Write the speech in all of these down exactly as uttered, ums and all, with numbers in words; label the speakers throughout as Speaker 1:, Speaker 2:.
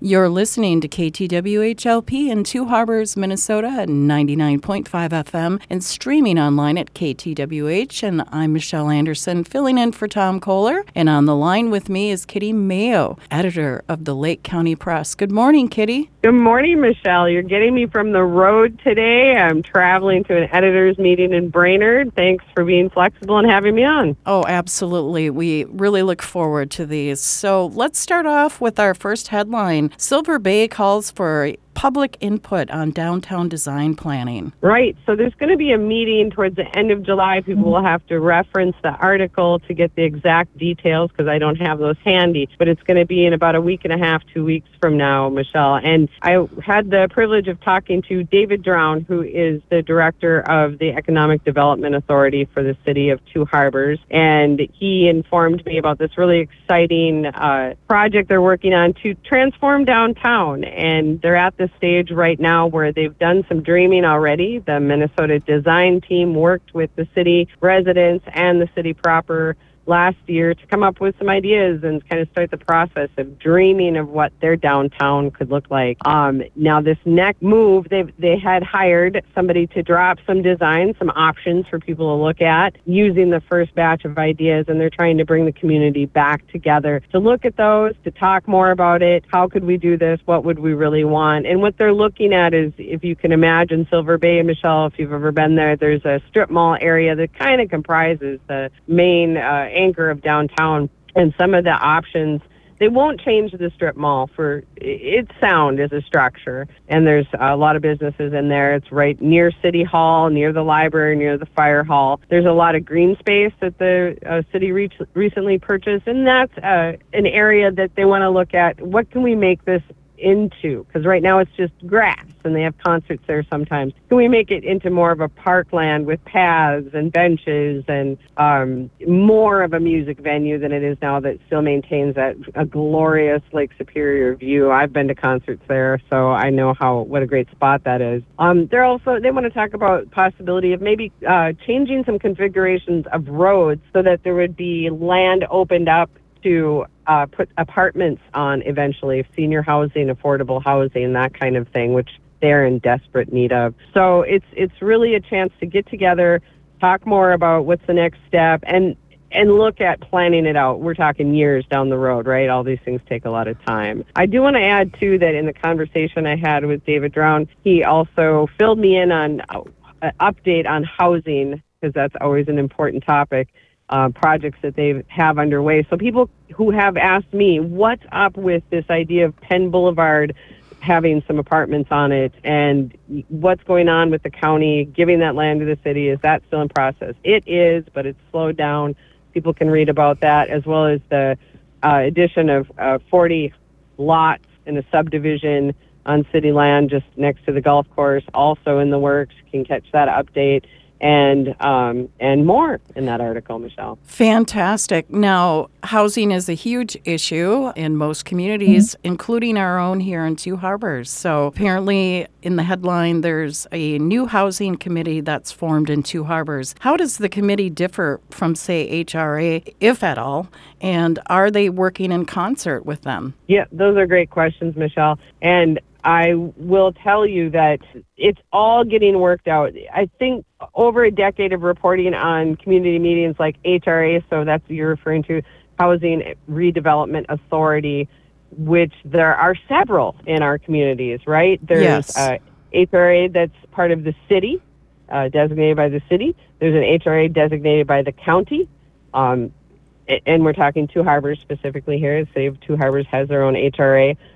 Speaker 1: You're listening to K T W H L P in Two Harbors, Minnesota at ninety-nine point five F M and streaming online at K T W H. And I'm Michelle Anderson, filling in for Tom Kohler. And on the line with me is Kitty Mayo, editor of the Lake County Press. Good morning, Kitty.
Speaker 2: Good morning, Michelle. You're getting me from the road today. I'm traveling to an editor's meeting in Brainerd. Thanks for being flexible and having me on.
Speaker 1: Oh, absolutely. We really look forward to these. So let's start off with our first headline. Silver Bay calls for public input on downtown design planning.
Speaker 2: Right. So there's going to be a meeting towards the end of July. People will have to reference the article to get the exact details because I don't have those handy. But it's going to be in about a week and a half, two weeks from now, Michelle. And I had the privilege of talking to David Drown, who is the director of the Economic Development Authority for the city of Two Harbors. And he informed me about this really exciting uh, project they're working on to transform downtown. And they're at the stage right now where they've done some dreaming already. The Minnesota design team worked with the city residents and the city proper last year to come up with some ideas and kind of start the process of dreaming of what their downtown could look like. Um, now, this next move, they they had hired somebody to drop some designs, some options for people to look at using the first batch of ideas, and they're trying to bring the community back together to look at those, to talk more about it. How could we do this? What would we really want? And what they're looking at is, if you can imagine Silver Bay, Michelle, if you've ever been there, there's a strip mall area that kind of comprises the main uh, anchor of downtown, and some of the options, they won't change the strip mall for its sound as a structure, and there's a lot of businesses in there. It's right near City Hall, near the library, near the fire hall. There's a lot of green space that the uh, city re- recently purchased, and that's uh, an area that they want to look at. What can we make this into? Because right now it's just grass and they have concerts there sometimes. Can we make it into more of a parkland with paths and benches and um, more of a music venue than it is now that still maintains that a glorious Lake Superior view? I've been to concerts there, so I know how what a great spot that is. Um, they're also they want to talk about possibility of maybe uh, changing some configurations of roads so that there would be land opened up to uh, put apartments on eventually, senior housing, affordable housing, that kind of thing, which they're in desperate need of. So it's it's really a chance to get together, talk more about what's the next step, and and look at planning it out. We're talking years down the road, right? All these things take a lot of time. I do want to add, too, that in the conversation I had with David Drown, he also filled me in on an update on housing, because that's always an important topic. Uh, projects that they have underway. So people who have asked me, what's up with this idea of Penn Boulevard having some apartments on it, and what's going on with the county giving that land to the city? Is that still in process? It is, but it's slowed down. People can read about that, as well as the uh, addition of uh, forty lots in a subdivision on city land just next to the golf course, also in the works. You can catch that update. And um, and more in that article, Michelle.
Speaker 1: Fantastic. Now, housing is a huge issue in most communities, mm-hmm. including our own here in Two Harbors. So apparently in the headline, there's a new housing committee that's formed in Two Harbors. How does the committee differ from, say, H R A, if at all? And are they working in concert with them?
Speaker 2: Yeah, those are great questions, Michelle. And I will tell you that it's all getting worked out. I think over a decade of reporting on community meetings like H R A, so that's what you're referring to, Housing Redevelopment Authority, which there are several in our communities, right? There's
Speaker 1: yes.
Speaker 2: uh, H R A that's part of the city, uh, designated by the city. There's an H R A designated by the county. Um, and we're talking Two Harbors specifically here. The city of Two Harbors has their own H R A.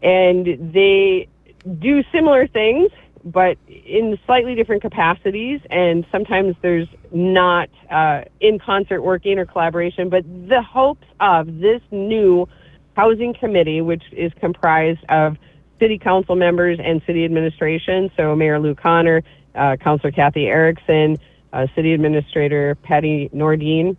Speaker 2: And they do similar things, but in slightly different capacities, and sometimes there's not uh, in concert working or collaboration. But the hopes of this new housing committee, which is comprised of city council members and city administration, so Mayor Lou Connor, uh, Councilor Kathy Erickson, uh, City Administrator Patty Nordine,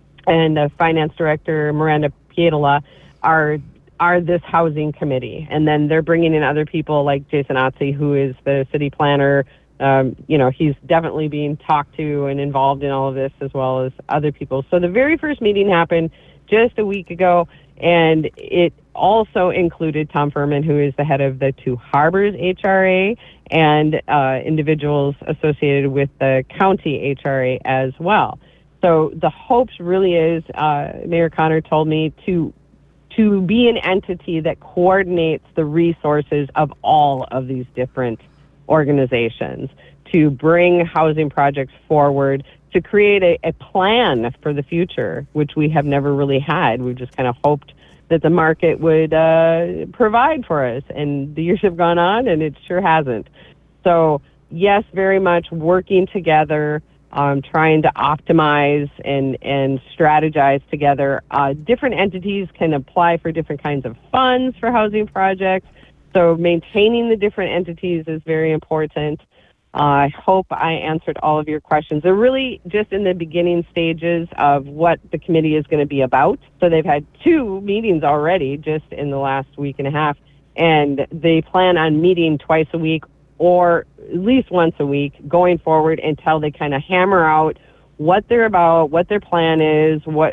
Speaker 2: and uh, Finance Director Miranda Pietola, are are this housing committee. And then they're bringing in other people like Jason Otzi, who is the city planner. Um, you know, he's definitely being talked to and involved in all of this, as well as other people. So the very first meeting happened just a week ago, And it also included Tom Furman, who is the head of the Two Harbors H R A, and uh, individuals associated with the county H R A as well. So the hopes really is, uh, Mayor Connor told me, to to be an entity that coordinates the resources of all of these different organizations, to bring housing projects forward, to create a, a plan for the future, which we have never really had. We've just kind of hoped that the market would uh, provide for us, and the years have gone on, and it sure hasn't. So, yes, very much working together, um, trying to optimize and, and strategize together. Uh, different entities can apply for different kinds of funds for housing projects, so maintaining the different entities is very important. Uh, I hope I answered all of your questions. They're really just in the beginning stages of what the committee is going to be about. So they've had two meetings already just in the last week and a half, and they plan on meeting twice a week or at least once a week going forward until they kind of hammer out what they're about, what their plan is, what,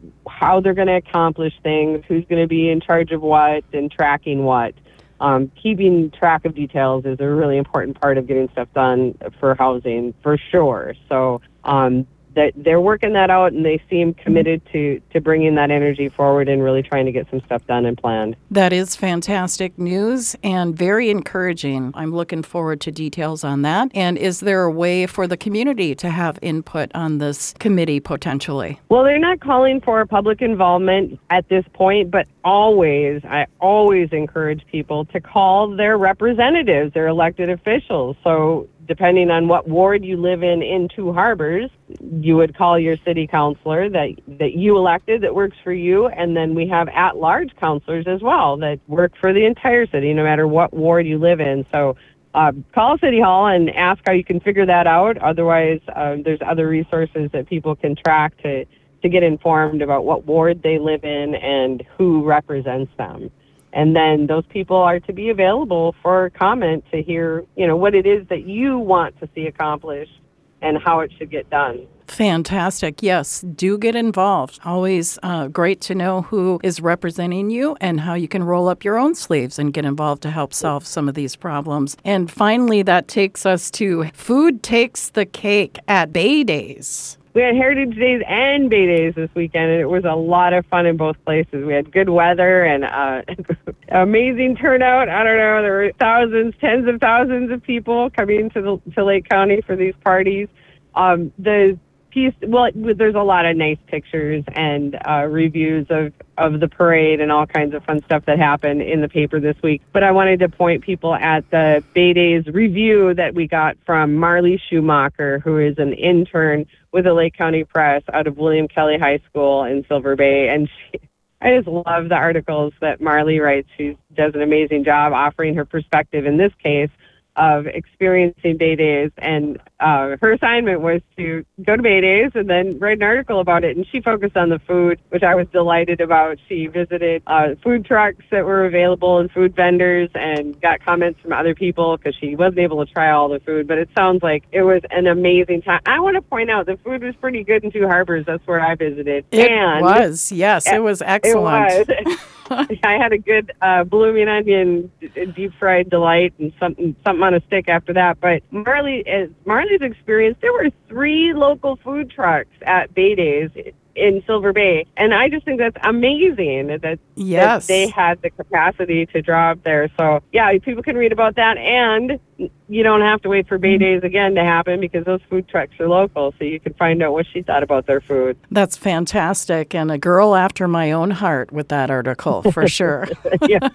Speaker 2: how they're going to accomplish things, who's going to be in charge of what, and tracking what. Um, keeping track of details is a really important part of getting stuff done for housing, for sure. So um, that they're working that out, and they seem committed to, to bringing that energy forward and really trying to get some stuff done and planned.
Speaker 1: That is fantastic news and very encouraging. I'm looking forward to details on that. And is there a way for the community to have input on this committee potentially?
Speaker 2: Well, they're not calling for public involvement at this point, but always, I always encourage people to call their representatives, their elected officials. So depending on what ward you live in in Two Harbors, you would call your city councilor that, that you elected that works for you, and then we have at-large councilors as well that work for the entire city, no matter what ward you live in. So uh, call City Hall and ask how you can figure that out. Otherwise, uh, there's other resources that people can track to, to get informed about what ward they live in and who represents them. And then those people are to be available for comment to hear, you know, what it is that you want to see accomplished and how it should get done.
Speaker 1: Fantastic. Yes, do get involved. Always uh, great to know who is representing you and how you can roll up your own sleeves and get involved to help solve some of these problems. And finally, that takes us to Food Takes the Cake at Bay Days.
Speaker 2: We had Heritage Days and Bay Days this weekend, and it was a lot of fun in both places. We had good weather and uh, amazing turnout. I don't know, there were thousands, tens of thousands of people coming to the to Lake County for these parties. Um, the piece, well, there's a lot of nice pictures and uh, reviews of, of the parade and all kinds of fun stuff that happened in the paper this week. But I wanted to point people at the Bay Days review that we got from Marley Schumacher, who is an intern with the Lake County Press out of William Kelly High School in Silver Bay. And she, I just love the articles that Marley writes. She does an amazing job offering her perspective, in this case, of experiencing Bay Days. And uh, her assignment was to go to Bay Days and then write an article about it. And she focused on the food, which I was delighted about. She visited uh, food trucks that were available and food vendors and got comments from other people because she wasn't able to try all the food. But it sounds like it was an amazing time. I want to point out the food was pretty good in Two Harbors. That's where I visited.
Speaker 1: It
Speaker 2: and
Speaker 1: was, yes, it was excellent.
Speaker 2: It was. I had a good uh, blooming onion deep fried delight and something something on a stick after that. But Marley, as Marley's experience, there were three local food trucks at Bay Days in Silver Bay, and I just think that's amazing that,
Speaker 1: yes.
Speaker 2: that they had the capacity to draw up there. So yeah, people can read about that, and you don't have to wait for Bay Days again to happen because those food trucks are local, so you can find out what she thought about their food.
Speaker 1: That's fantastic, and a girl after my own heart with that article, for sure.
Speaker 2: Yeah.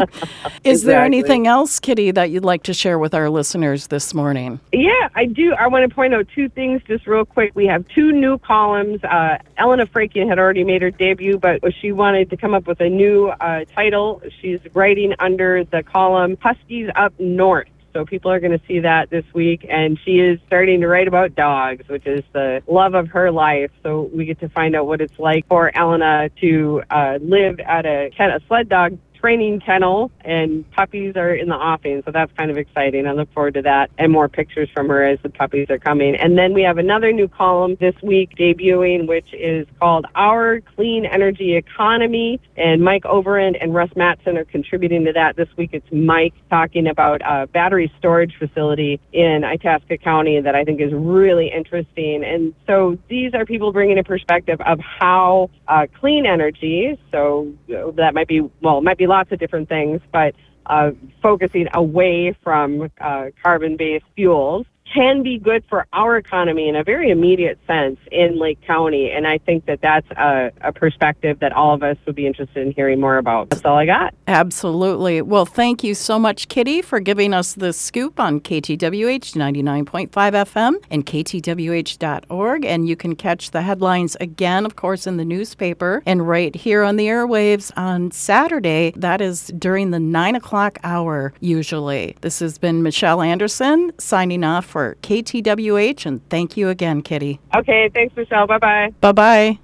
Speaker 1: Is
Speaker 2: exactly.
Speaker 1: there anything else, Kitty, that you'd like to share with our listeners this morning?
Speaker 2: Yeah, I do. I want to point out two things just real quick. We have two new columns. Uh, Elena Frakian had already made her debut, but she wanted to come up with a new uh, title. She's writing under the column Huskies Up North. So people are going to see that this week. And she is starting to write about dogs, which is the love of her life. So we get to find out what it's like for Elena to uh, live at a, a sled dog training kennel, and puppies are in the offing, so that's kind of exciting. I look forward to that, and more pictures from her as the puppies are coming. And then we have another new column this week debuting, which is called Our Clean Energy Economy, and Mike Overend and Russ Matson are contributing to that. This week it's Mike talking about a battery storage facility in Itasca County that I think is really interesting. And so these are people bringing a perspective of how uh, clean energy, so that might be, well, it might be lots of different things, but uh, focusing away from uh, carbon-based fuels, can be good for our economy in a very immediate sense in Lake County. And I think that that's a, a perspective that all of us would be interested in hearing more about. That's all I got.
Speaker 1: Absolutely. Well, thank you so much, Kitty, for giving us the scoop on K T W H ninety-nine point five F M and K T W H dot org. And you can catch the headlines again, of course, in the newspaper and right here on the airwaves on Saturday. That is during the nine o'clock hour, usually. This has been Michelle Anderson signing off for K T W H, and thank you again, Kitty.
Speaker 2: Okay, thanks, Michelle. Bye-bye.
Speaker 1: Bye-bye.